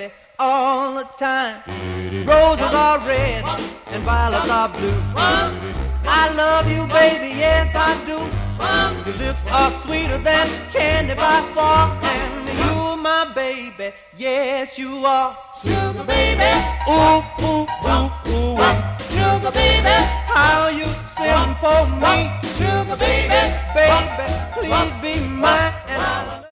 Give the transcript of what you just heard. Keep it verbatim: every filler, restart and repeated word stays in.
happy all the time. Roses are red and violets are blue. I love you, baby, yes I do. Your lips are sweeter than candy by far, and you're my baby, yes you are. Sugar baby, ooh, ooh, ooh, ooh. Sugar baby, how you sing for me. Sugar baby, baby, please